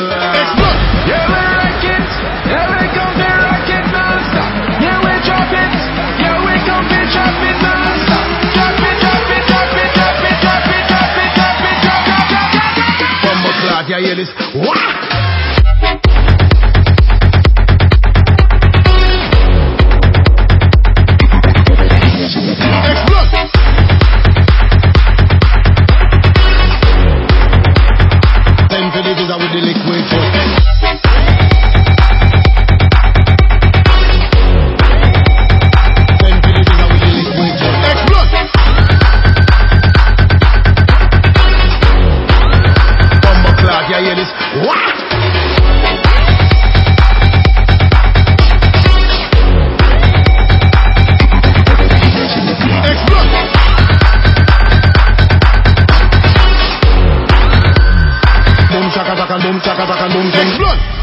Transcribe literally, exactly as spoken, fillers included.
Explode. Yeah, we rock it. Yeah, we come to rock it non-stop. Yeah, we drop it. Yeah, we come to drop it non-stop. Drop it, drop it, drop it, drop it, drop it, drop it, drop it, drop it, drop it, drop it. Bumbo clad, you hear this? Wah! With the liquid foot. Ten minutes with the liquid foot. Explode. Bumbo clad, you hear this? Wah! Explode. Boom shaka shaka boom shaka shaka boom. Explode.